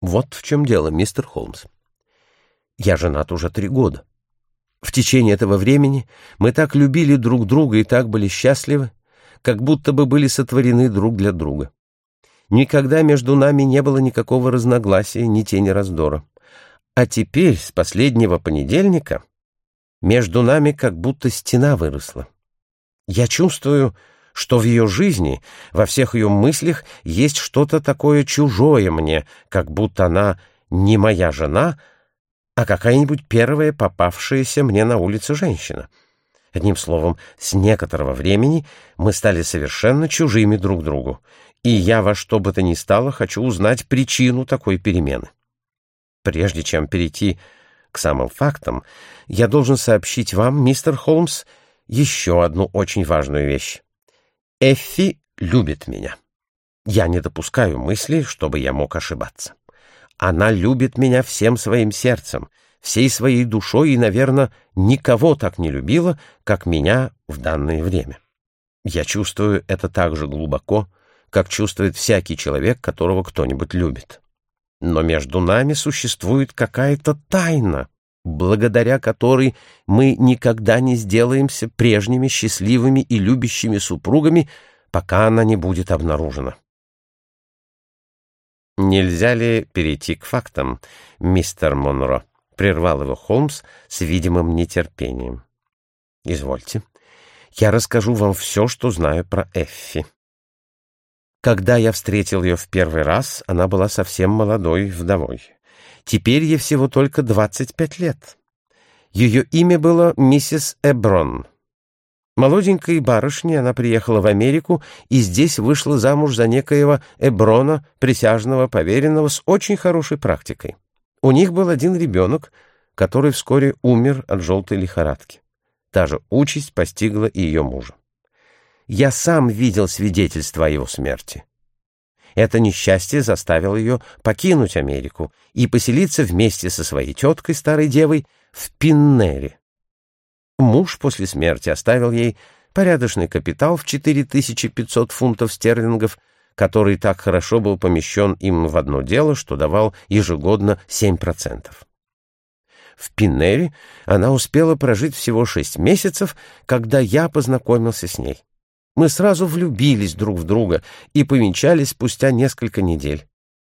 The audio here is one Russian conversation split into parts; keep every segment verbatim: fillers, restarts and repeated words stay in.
Вот в чем дело, мистер Холмс. Я женат уже три года. В течение этого времени мы так любили друг друга и так были счастливы, как будто бы были сотворены друг для друга. Никогда между нами не было никакого разногласия, ни тени раздора. А теперь, с последнего понедельника, между нами как будто стена выросла. Я чувствую, что в ее жизни, во всех ее мыслях есть что-то такое чужое мне, как будто она не моя жена, а какая-нибудь первая попавшаяся мне на улице женщина. Одним словом, с некоторого времени мы стали совершенно чужими друг другу, и я во что бы то ни стало хочу узнать причину такой перемены. Прежде чем перейти к самым фактам, я должен сообщить вам, мистер Холмс, еще одну очень важную вещь. Эффи любит меня. Я не допускаю мысли, чтобы я мог ошибаться. Она любит меня всем своим сердцем, всей своей душой и, наверное, никого так не любила, как меня в данное время. Я чувствую это так же глубоко, как чувствует всякий человек, которого кто-нибудь любит. Но между нами существует какая-то тайна, благодаря которой мы никогда не сделаемся прежними счастливыми и любящими супругами, пока она не будет обнаружена. «Нельзя ли перейти к фактам, мистер Монро?» — прервал его Холмс с видимым нетерпением. «Извольте. Я расскажу вам все, что знаю про Эффи. Когда я встретил ее в первый раз, она была совсем молодой вдовой. Теперь ей всего только двадцать пять лет. Ее имя было миссис Эброн. Молоденькой барышней она приехала в Америку и здесь вышла замуж за некоего Эброна, присяжного поверенного, с очень хорошей практикой. У них был один ребенок, который вскоре умер от желтой лихорадки. Та же участь постигла и ее мужа. Я сам видел свидетельства о его смерти. Это несчастье заставило ее покинуть Америку и поселиться вместе со своей теткой, старой девой, в Пиннере. Муж после смерти оставил ей порядочный капитал в четыре тысячи пятьсот фунтов стерлингов, который так хорошо был помещен им в одно дело, что давал ежегодно семь процентов. В Пиннере она успела прожить всего шесть месяцев, когда я познакомился с ней. Мы сразу влюбились друг в друга и повенчались спустя несколько недель.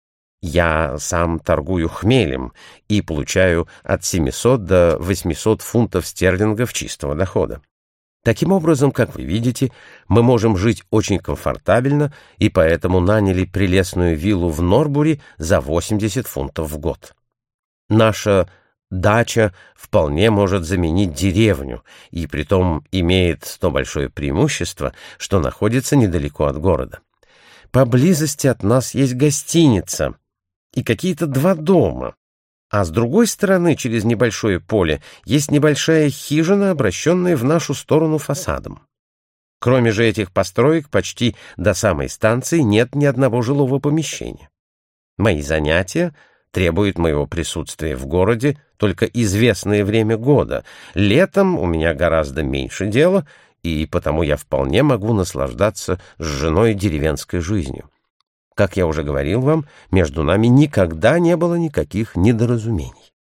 Я сам торгую хмелем и получаю от семисот до восьмисот фунтов стерлингов чистого дохода. Таким образом, как вы видите, мы можем жить очень комфортабельно и поэтому наняли прелестную виллу в Норбури за восемьдесят фунтов в год. Наша дача вполне может заменить деревню, и притом имеет то большое преимущество, что находится недалеко от города. Поблизости от нас есть гостиница и какие-то два дома, а с другой стороны, через небольшое поле, есть небольшая хижина, обращенная в нашу сторону фасадом. Кроме же этих построек, почти до самой станции нет ни одного жилого помещения. Мои занятия требуют моего присутствия в городе только известное время года. Летом у меня гораздо меньше дела, и потому я вполне могу наслаждаться с женой деревенской жизнью. Как я уже говорил вам, между нами никогда не было никаких недоразумений.